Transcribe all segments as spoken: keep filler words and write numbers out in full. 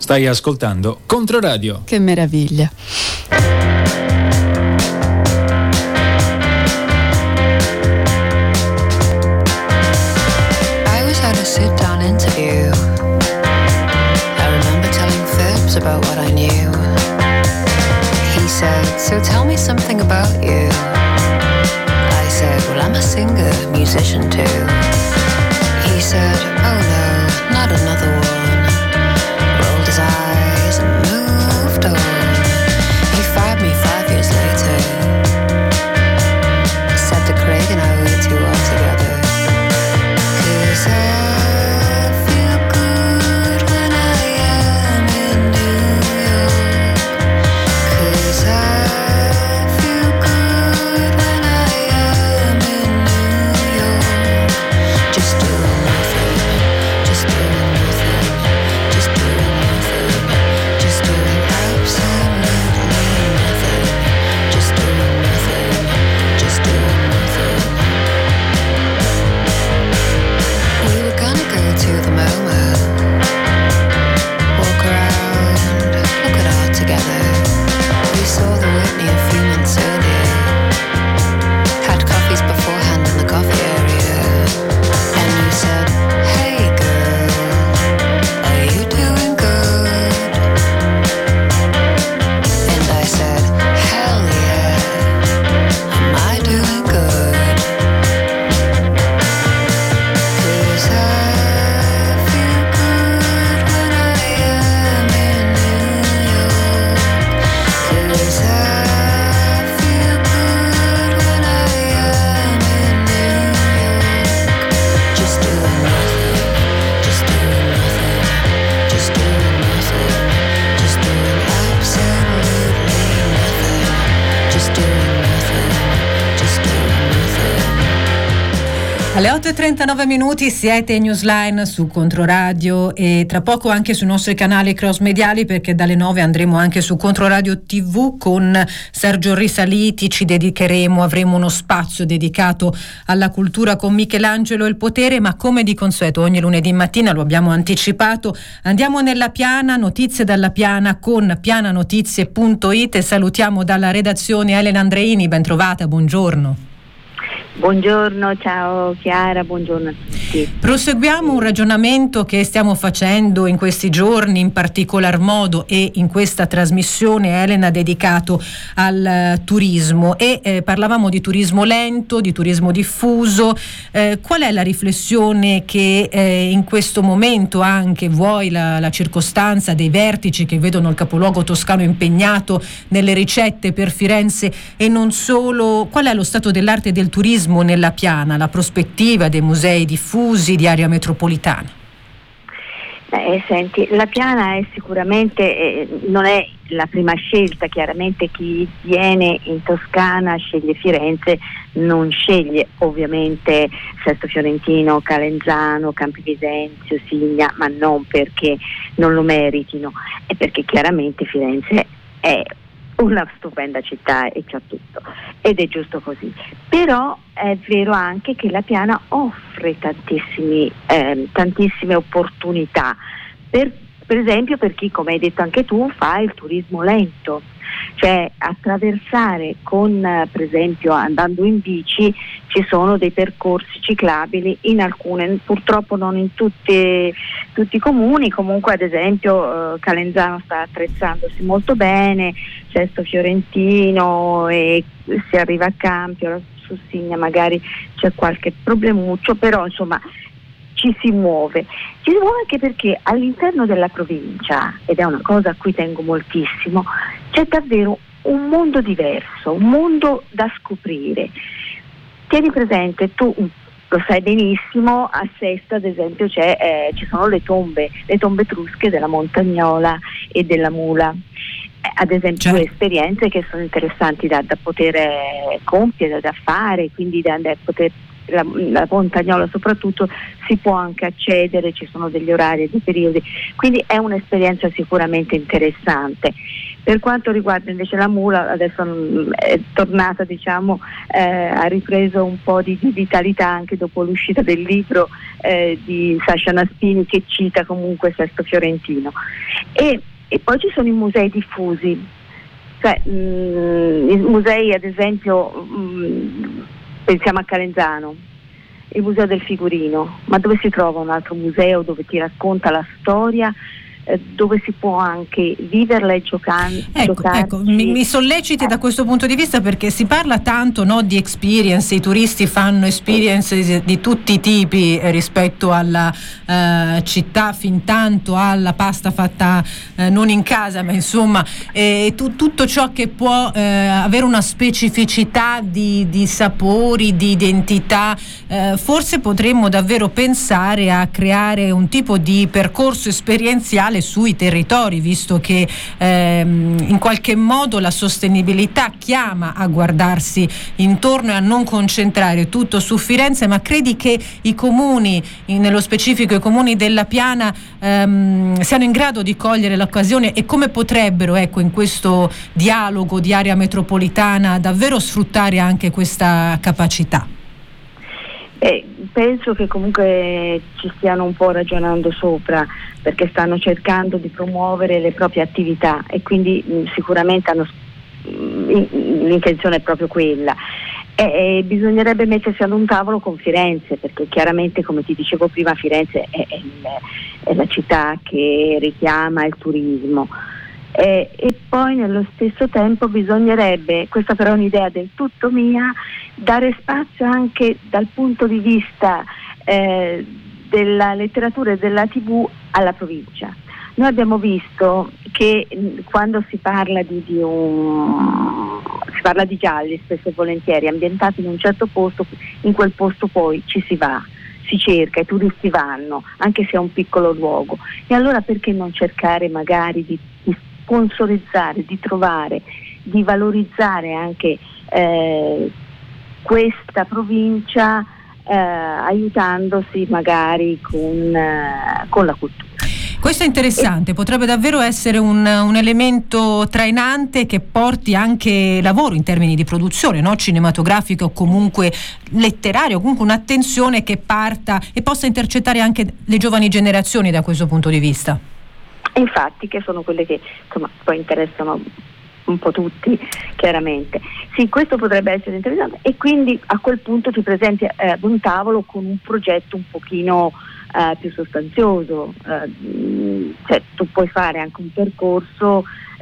Stai ascoltando Controradio. Che meraviglia. I was at a sit-down interview. I remember telling fibs about what I knew. He said, so tell me something about you. I said, well, I'm a singer, musician too. He said, oh no, not another one. Rolled his eyes and moved on. He fired me five years later. Said that Craig and I were too well together. 'Cause I feel good when I am in New York. 'Cause I feel good when I am in New York. Just doing nothing, just doing nothing, just doing nothing, just doing absolutely nothing, just doing nothing, just doing nothing. We were gonna go to the MoMA, walk around, look at art together. We saw the Whitney a few months earlier, had coffees beforehand in the coffee area, and you said, hey girl, are you doing good? And I said, hell yeah, am I doing good? 'Cause I feel good when I am in New York. 'Cause I feel good when I am in New York. Just doing nothing, just doing nothing, just doing nothing, just doing absolutely nothing, just doing nothing, just doing nothing. Alle otto e trentanove minuti siete in Newsline su Controradio e tra poco anche sui nostri canali cross mediali, perché dalle nove andremo anche su Controradio tivù con Sergio Risaliti. Ci dedicheremo, avremo uno spazio dedicato alla cultura con Michelangelo e il potere, ma come di consueto ogni lunedì mattina, lo abbiamo anticipato, andiamo nella Piana, notizie dalla Piana con piananotizie punto it e salutiamo dalla redazione Elena Andreini. Ben trovata, buongiorno. Buongiorno, ciao Chiara, buongiorno a tutti. Proseguiamo un ragionamento che stiamo facendo in questi giorni, in particolar modo e in questa trasmissione, Elena, dedicato al eh, turismo e eh, parlavamo di turismo lento, di turismo diffuso. Eh, qual è la riflessione che eh, in questo momento anche vuoi la, la circostanza dei vertici che vedono il capoluogo toscano impegnato nelle ricette per Firenze e non solo? Qual è lo stato dell'arte e del turismo nella Piana, la prospettiva dei musei diffusi di area metropolitana? Eh, senti, la Piana è sicuramente, eh, non è la prima scelta, chiaramente chi viene in Toscana sceglie Firenze, non sceglie ovviamente Sesto Fiorentino, Calenzano, Campi Bisenzio, Signa, ma non perché non lo meritino, è perché chiaramente Firenze è una stupenda città e c'ha tutto ed è giusto così. Però è vero anche che la Piana offre tantissimi, eh, tantissime opportunità per, per esempio per chi, come hai detto anche tu, fa il turismo lento, cioè attraversare con eh, per esempio andando in bici. Ci sono dei percorsi ciclabili in alcune, purtroppo non in tutti, tutti i comuni, comunque ad esempio eh, Calenzano sta attrezzandosi molto bene, Sesto Fiorentino e si arriva a Campio, su Signa magari c'è qualche problemuccio, però insomma ci si muove. Ci si muove anche perché all'interno della provincia, ed è una cosa a cui tengo moltissimo, c'è davvero un mondo diverso, un mondo da scoprire. Tieni presente, tu lo sai benissimo, a Sesto ad esempio c'è, eh, ci sono le tombe, le tombe etrusche della Montagnola e della Mula. Eh, ad esempio due esperienze che sono interessanti da, da poter eh, compiere, da fare, quindi da, da poter la, la Montagnola soprattutto si può anche accedere, ci sono degli orari e dei periodi, quindi è un'esperienza sicuramente interessante. Per quanto riguarda invece la Mula, adesso mh, è tornata, diciamo, eh, ha ripreso un po' di, di vitalità anche dopo l'uscita del libro eh, di Sasha Naspini, che cita comunque Sesto Fiorentino. E, e poi ci sono i musei diffusi, cioè mh, i musei, ad esempio, mh, pensiamo a Calenzano, il Museo del Figurino, ma dove si trova un altro museo dove ti racconta la storia, eh, dove si può anche viverla e giocare? Ecco, ecco mi, mi solleciti da questo punto di vista, perché si parla tanto, no, di experience, i turisti fanno experience di, di tutti i tipi eh, rispetto alla eh, città, fin tanto alla pasta fatta eh, non in casa, ma insomma eh, tu, tutto ciò che può eh, avere una specificità di, di sapori, di identità. Eh, forse potremmo davvero pensare a creare un tipo di percorso esperienziale sui territori, visto che ehm, in qualche modo la sostenibilità chiama a guardarsi intorno e a non concentrare tutto su Firenze. Ma credi che i comuni, nello specifico i comuni della Piana, ehm, siano in grado di cogliere l'occasione, e come potrebbero, ecco, in questo dialogo di area metropolitana davvero sfruttare anche questa capacità? Eh, penso che comunque ci stiano un po' ragionando sopra, perché stanno cercando di promuovere le proprie attività e quindi mh, sicuramente hanno, mh, l'intenzione è proprio quella. E, e bisognerebbe mettersi ad un tavolo con Firenze, perché chiaramente, come ti dicevo prima, Firenze è, è, il, è la città che richiama il turismo. Eh, e poi nello stesso tempo bisognerebbe, questa però è un'idea del tutto mia, dare spazio anche dal punto di vista eh, della letteratura e della tivù alla provincia. Noi abbiamo visto che mh, quando si parla di, di un si parla di gialli, spesso e volentieri ambientati in un certo posto, in quel posto poi ci si va, si cerca, i turisti vanno, anche se è un piccolo luogo. E allora perché non cercare magari di, di sponsorizzare, di trovare, di valorizzare anche eh, questa provincia eh, aiutandosi magari con, eh, con la cultura. Questo è interessante, potrebbe davvero essere un, un elemento trainante che porti anche lavoro in termini di produzione, no? Cinematografica o comunque letterario, comunque un'attenzione che parta e possa intercettare anche le giovani generazioni da questo punto di vista. Infatti, che sono quelle che insomma poi interessano un po' tutti, chiaramente. Sì, questo potrebbe essere interessante, e quindi a quel punto ti presenti eh, ad un tavolo con un progetto un pochino eh, più sostanzioso, eh, cioè tu puoi fare anche un percorso,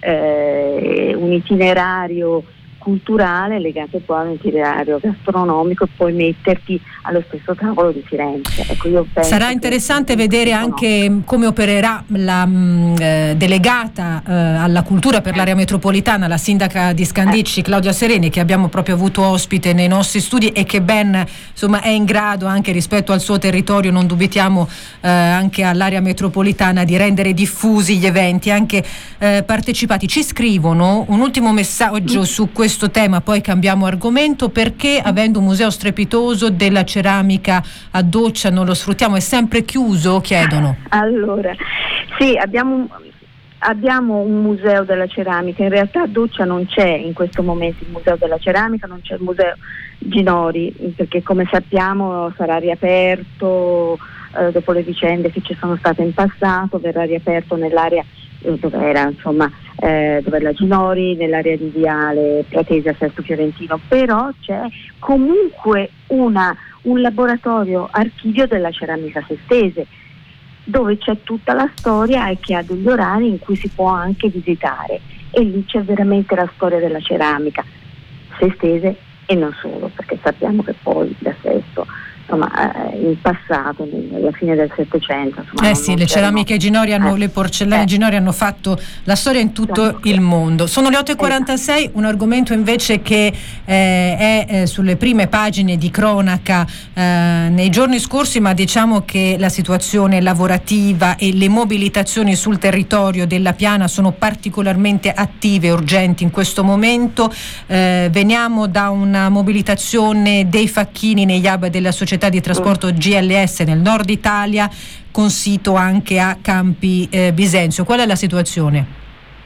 eh, un itinerario culturale legato poi a un itinerario gastronomico, e poi metterti allo stesso tavolo di Firenze. Ecco, io penso sarà interessante vedere anche come opererà la mh, eh, delegata eh, alla cultura per l'area metropolitana, la sindaca di Scandicci, Claudia Sereni, che abbiamo proprio avuto ospite nei nostri studi e che ben insomma è in grado, anche rispetto al suo territorio, non dubitiamo eh, anche all'area metropolitana, di rendere diffusi gli eventi, anche eh, partecipati. Ci scrivono un ultimo messaggio mm. su questo questo tema, poi cambiamo argomento: perché, avendo un museo strepitoso della ceramica a Doccia, non lo sfruttiamo? È sempre chiuso, chiedono. Allora, sì, abbiamo, abbiamo un museo della ceramica, in realtà a Doccia non c'è in questo momento il museo della ceramica, non c'è il museo Ginori, perché come sappiamo sarà riaperto eh, dopo le vicende che ci sono state in passato, verrà riaperto nell'area dove era insomma eh, dove la Ginori, nell'area di Viale Pratesi a Sesto Fiorentino, però c'è comunque una, un laboratorio archivio della ceramica sestese, dove c'è tutta la storia e che ha degli orari in cui si può anche visitare, e lì c'è veramente la storia della ceramica sestese e non solo, perché sappiamo che poi da Sesto, insomma, eh, in passato, alla fine del Settecento, insomma, eh sì, non le ceramiche Ginori hanno, eh, le porcellane eh. Ginori hanno fatto la storia in tutto il mondo. Sono le otto e quarantasei, un argomento invece che eh, è eh, sulle prime pagine di cronaca eh, nei giorni scorsi, ma diciamo che la situazione lavorativa e le mobilitazioni sul territorio della Piana sono particolarmente attive e urgenti in questo momento. Eh, veniamo da una mobilitazione dei facchini negli hub della società di trasporto G L S nel nord Italia, con sito anche a Campi eh, Bisenzio. Qual è la situazione?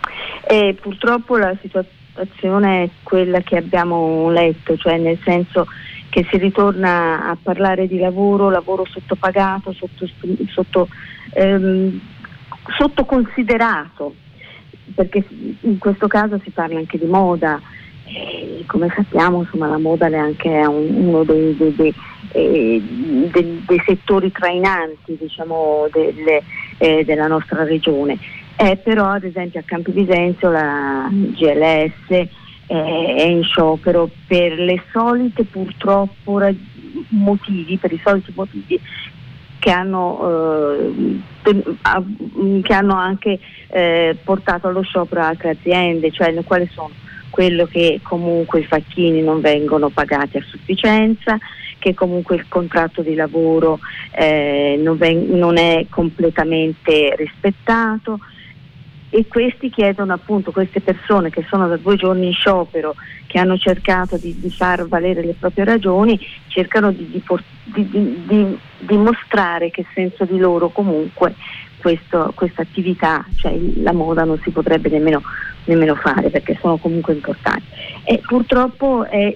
E purtroppo la situazione è quella che abbiamo letto, cioè nel senso che si ritorna a parlare di lavoro, lavoro sottopagato, sotto, sotto, ehm, sottoconsiderato, perché in questo caso si parla anche di moda. E come sappiamo, insomma, la moda neanche è un, uno dei, dei, dei, eh, dei, dei settori trainanti, diciamo, delle, eh, della nostra regione. Eh, però ad esempio a Campi Bisenzio la G L S eh, è in sciopero per le solite purtroppo rag- motivi, per i soliti motivi che hanno, eh, che hanno anche eh, portato allo sciopero altre aziende, cioè le quali sono quello che comunque i facchini non vengono pagati a sufficienza, che comunque il contratto di lavoro eh, non, ven- non è completamente rispettato, e questi chiedono appunto, queste persone che sono da due giorni in sciopero, che hanno cercato di, di far valere le proprie ragioni, cercano di, di, di, di, di dimostrare che senza di loro comunque questa attività, cioè la moda, non si potrebbe nemmeno, nemmeno fare, perché sono comunque importanti. E purtroppo è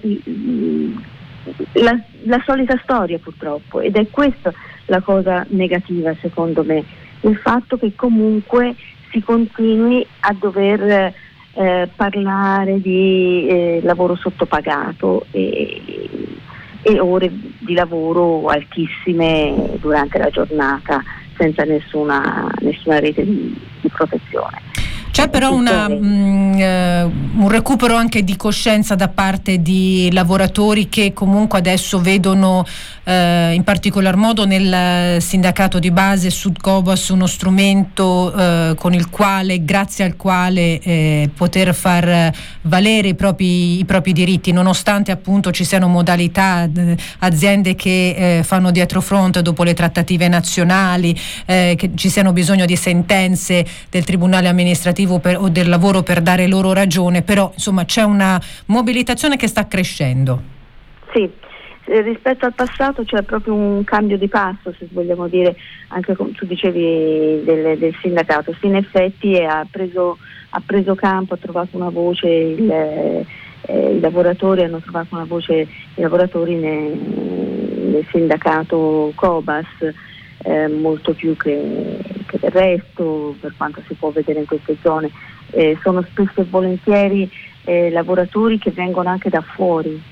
la, la solita storia, purtroppo, ed è questa la cosa negativa secondo me, il fatto che comunque si continui a dover eh, parlare di eh, lavoro sottopagato e, e ore di lavoro altissime durante la giornata, senza nessuna, nessuna rete di, di protezione. C'è però una, mh, eh, un recupero anche di coscienza da parte di lavoratori che comunque adesso vedono eh, in particolar modo nel sindacato di base Sudcobas uno strumento eh, con il quale, grazie al quale eh, poter far valere i propri, i propri diritti, nonostante appunto ci siano modalità, eh, aziende che eh, fanno dietrofront dopo le trattative nazionali, eh, che ci siano bisogno di sentenze del Tribunale amministrativo Per, o del lavoro per dare loro ragione, però insomma c'è una mobilitazione che sta crescendo. Sì, eh, rispetto al passato c'è proprio un cambio di passo, se vogliamo dire, anche come tu dicevi del, del sindacato. Sì, in effetti è, ha, preso, ha preso campo, ha trovato una voce, il, eh, i lavoratori hanno trovato una voce, i lavoratori nel, nel sindacato Cobas, Eh, molto più che, che del resto, per quanto si può vedere in queste zone. Eh, sono spesso e volentieri eh, lavoratori che vengono anche da fuori.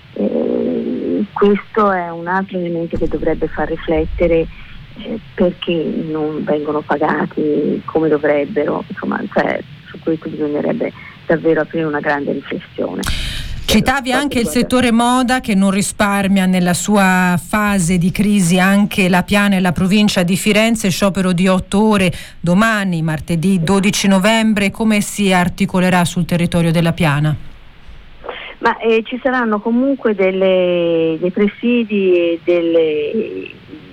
Eh, questo è un altro elemento che dovrebbe far riflettere, eh, perché non vengono pagati come dovrebbero. Insomma, cioè, su questo bisognerebbe davvero aprire una grande riflessione. Citavi anche il settore moda che non risparmia nella sua fase di crisi anche la Piana e la provincia di Firenze, sciopero di otto ore domani, martedì dodici novembre. Come si articolerà sul territorio della Piana? Ma eh, ci saranno comunque delle, dei presidi e delle,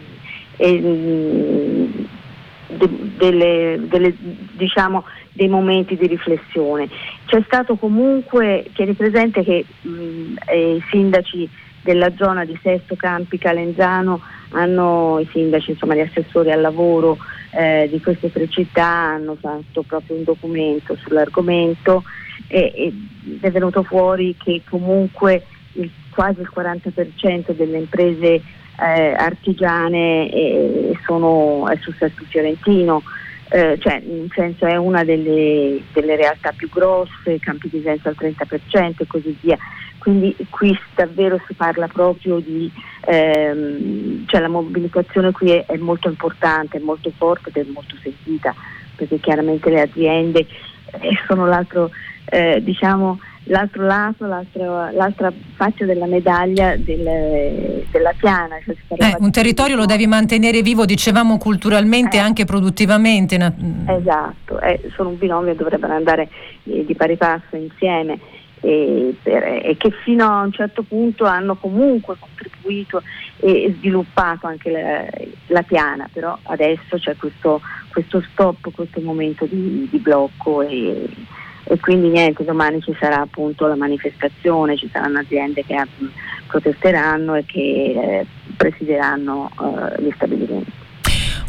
eh, de, delle, delle diciamo dei momenti di riflessione. C'è stato comunque, tieni presente che mh, eh, i sindaci della zona di Sesto, Campi, Calenzano hanno, i sindaci, insomma gli assessori al lavoro eh, di queste tre città hanno fatto proprio un documento sull'argomento, e, e è venuto fuori che comunque il, quasi il quaranta per cento delle imprese eh, artigiane eh, sono, è su Sesto Fiorentino. Eh, cioè in senso è una delle, delle realtà più grosse, Campi Bisenzio al trenta per cento e così via, quindi qui davvero si parla proprio di ehm, cioè la mobilitazione qui è, è molto importante, è molto forte ed è molto sentita, perché chiaramente le aziende eh, sono l'altro eh, diciamo l'altro lato, l'altro, l'altra faccia della medaglia del, della Piana. Cioè eh, un territorio lo devi mantenere vivo, dicevamo, culturalmente e eh, anche produttivamente. Esatto, eh, sono un binomio, dovrebbero andare eh, di pari passo insieme, e, per, e che fino a un certo punto hanno comunque contribuito e sviluppato anche la, la Piana, però adesso c'è questo, questo stop, questo momento di, di blocco, e e quindi niente, domani ci sarà appunto la manifestazione, ci saranno aziende che protesteranno e che eh, presideranno eh, gli stabilimenti.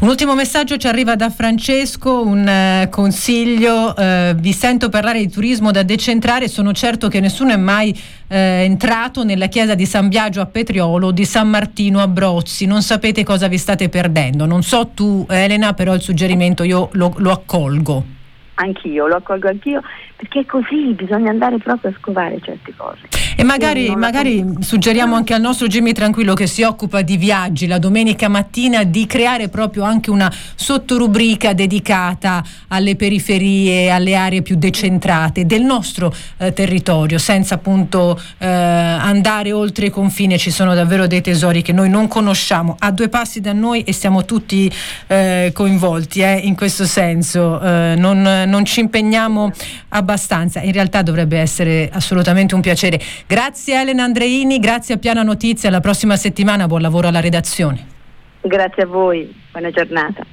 Un ultimo messaggio ci arriva da Francesco, un eh, consiglio, eh, vi sento parlare di turismo da decentrare, sono certo che nessuno è mai eh, entrato nella chiesa di San Biagio a Petriolo o di San Martino a Brozzi, non sapete cosa vi state perdendo. Non so tu Elena, però il suggerimento io lo, lo accolgo. Anch'io, lo accolgo anch'io, perché è così, bisogna andare proprio a scovare certe cose. E magari, magari suggeriamo anche al nostro Jimmy Tranquillo, che si occupa di viaggi la domenica mattina, di creare proprio anche una sottorubrica dedicata alle periferie, alle aree più decentrate del nostro eh, territorio, senza appunto eh, andare oltre i confini. Ci sono davvero dei tesori che noi non conosciamo a due passi da noi e siamo tutti eh, coinvolti eh, in questo senso. Eh, non, non ci impegniamo abbastanza. In realtà dovrebbe essere assolutamente un piacere. Grazie Elena Andreini, grazie a Piana Notizie, alla prossima settimana, buon lavoro alla redazione. Grazie a voi, buona giornata.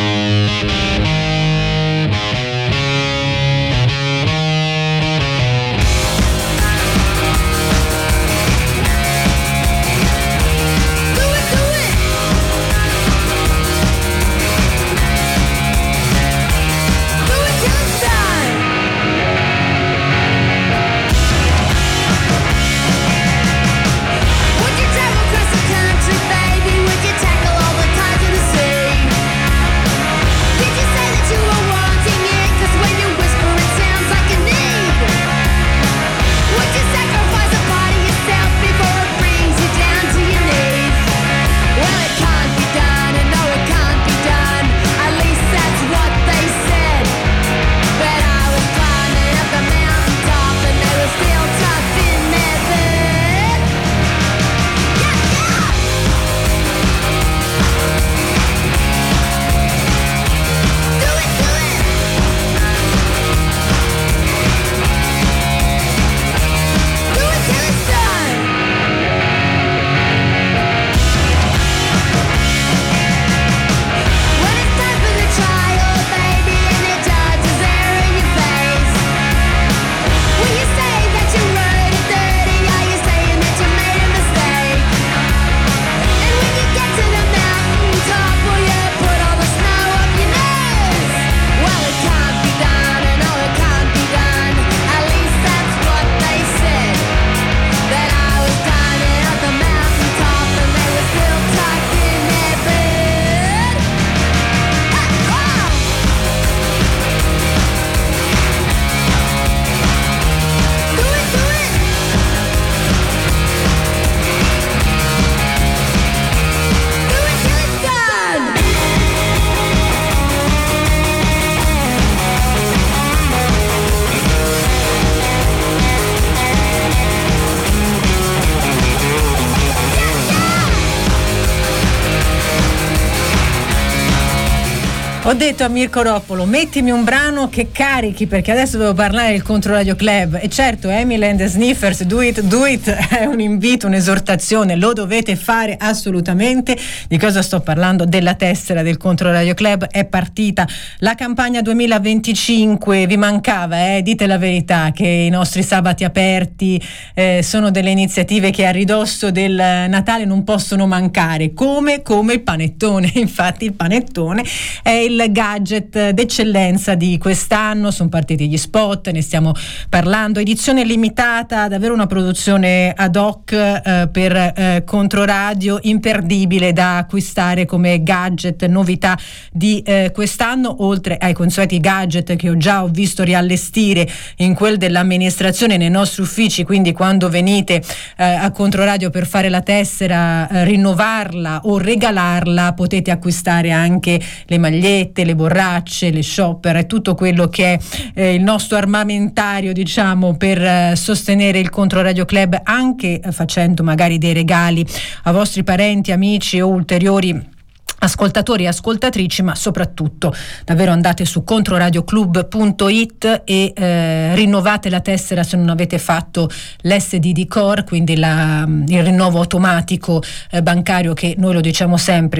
Ho detto a Mirko Roppolo, mettimi un brano che carichi, perché adesso devo parlare del Controradio Club. E certo, Emily and the Sniffers, Do It, Do It è un invito, un'esortazione, lo dovete fare assolutamente. Di cosa sto parlando? Della tessera del Controradio Club. È partita la campagna duemilaventicinque, vi mancava, eh? Dite la verità che i nostri sabati aperti eh, sono delle iniziative che a ridosso del Natale non possono mancare, come, come il panettone. Infatti il panettone è il gadget d'eccellenza di quest'anno, sono partiti gli spot, ne stiamo parlando, edizione limitata, davvero una produzione ad hoc eh, per eh, Controradio, imperdibile da acquistare come gadget, novità di eh, quest'anno, oltre ai consueti gadget che ho già ho visto riallestire in quel dell'amministrazione nei nostri uffici, quindi quando venite eh, a Controradio per fare la tessera, eh, rinnovarla o regalarla, potete acquistare anche le magliette, le borracce, le shopper e tutto quello che è eh, il nostro armamentario, diciamo, per eh, sostenere il Controradio Club, anche eh, facendo magari dei regali a vostri parenti, amici o ulteriori ascoltatori e ascoltatrici, ma soprattutto davvero andate su controradioclub punto it e eh, rinnovate la tessera se non avete fatto l'S D D Core, quindi la, il rinnovo automatico eh, bancario, che noi lo diciamo sempre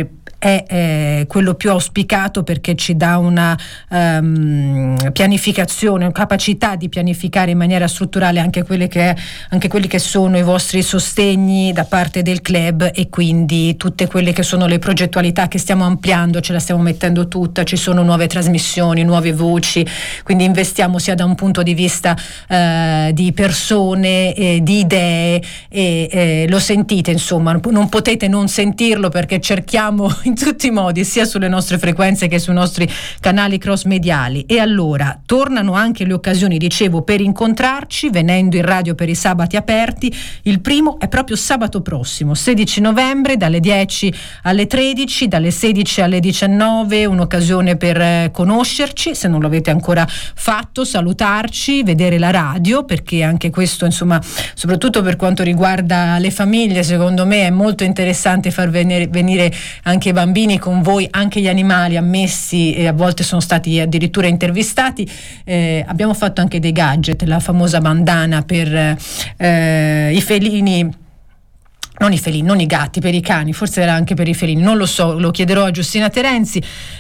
è eh, quello più auspicato, perché ci dà una um, pianificazione, una capacità di pianificare in maniera strutturale anche quelle che anche quelli che sono i vostri sostegni da parte del club, e quindi tutte quelle che sono le progettualità che stiamo ampliando, ce la stiamo mettendo tutta, ci sono nuove trasmissioni, nuove voci, quindi investiamo sia da un punto di vista eh, di persone, eh, di idee, e eh, lo sentite, insomma, non potete non sentirlo, perché cerchiamo in tutti i modi, sia sulle nostre frequenze che sui nostri canali cross mediali. E allora tornano anche le occasioni, dicevo, per incontrarci venendo in radio per i sabati aperti. Il primo è proprio sabato prossimo, sedici novembre, dalle dieci alle tredici, dalle sedici alle diciannove, un'occasione per eh, conoscerci, se non lo avete ancora fatto, salutarci, vedere la radio, perché anche questo, insomma, soprattutto per quanto riguarda le famiglie, secondo me è molto interessante far venire, venire anche i bambini con voi, anche gli animali ammessi, e a volte sono stati addirittura intervistati. Eh, abbiamo fatto anche dei gadget, la famosa bandana per eh, i felini, non i felini, non i gatti, per i cani, forse era anche per i felini, non lo so, lo chiederò a Giustina Terenzi.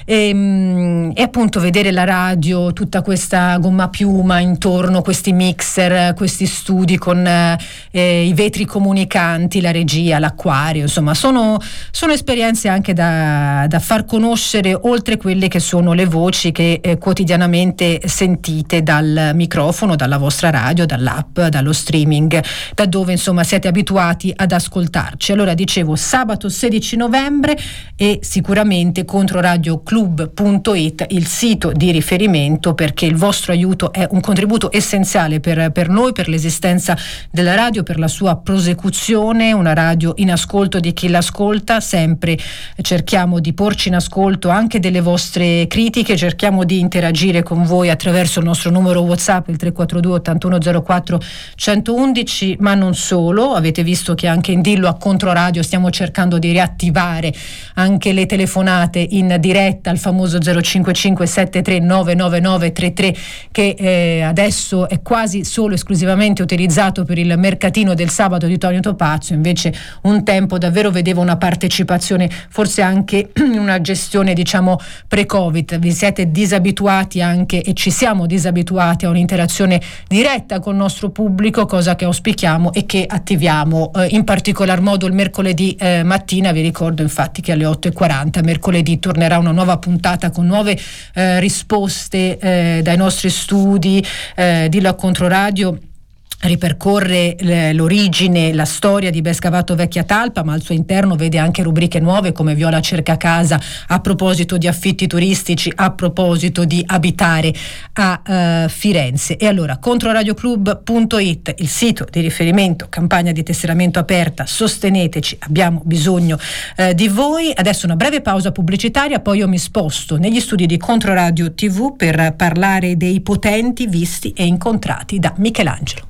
E, e appunto vedere la radio, tutta questa gomma piuma intorno, questi mixer, questi studi con eh, i vetri comunicanti, la regia, l'acquario, insomma sono, sono esperienze anche da, da far conoscere, oltre quelle che sono le voci che eh, quotidianamente sentite dal microfono, dalla vostra radio, dall'app, dallo streaming, da dove insomma siete abituati ad ascoltare. Allora, dicevo, sabato sedici novembre, e sicuramente controradioclub punto it il sito di riferimento, perché il vostro aiuto è un contributo essenziale per, per noi, per l'esistenza della radio, per la sua prosecuzione, una radio in ascolto di chi l'ascolta. Sempre cerchiamo di porci in ascolto anche delle vostre critiche, cerchiamo di interagire con voi attraverso il nostro numero WhatsApp, il tre quattro due ottantuno zero quattro centoudici, ma non solo. Avete visto che anche in Dillo a Controradio stiamo cercando di riattivare anche le telefonate in diretta al famoso zero cinque cinque sette tre nove nove nove tre tre, che eh, adesso è quasi solo esclusivamente utilizzato per il mercatino del sabato di Tonio Topazio. Invece un tempo davvero vedevo una partecipazione, forse anche una gestione, diciamo, pre-Covid. Vi siete disabituati anche, e ci siamo disabituati, a un'interazione diretta col nostro pubblico, cosa che auspichiamo e che attiviamo eh, in particolar modo il mercoledì eh, mattina. Vi ricordo infatti che alle otto e quaranta mercoledì tornerà una nuova puntata con nuove eh, risposte eh, dai nostri studi. eh, Dillo a Controradio ripercorre l'origine, la storia di Bescavato Vecchia Talpa, ma al suo interno vede anche rubriche nuove come Viola cerca casa, a proposito di affitti turistici, a proposito di abitare a uh, Firenze. E allora controradioclub punto it, il sito di riferimento, campagna di tesseramento aperta, sosteneteci, abbiamo bisogno uh, di voi. Adesso una breve pausa pubblicitaria, poi io mi sposto negli studi di Controradio tivù per parlare dei potenti visti e incontrati da Michelangelo.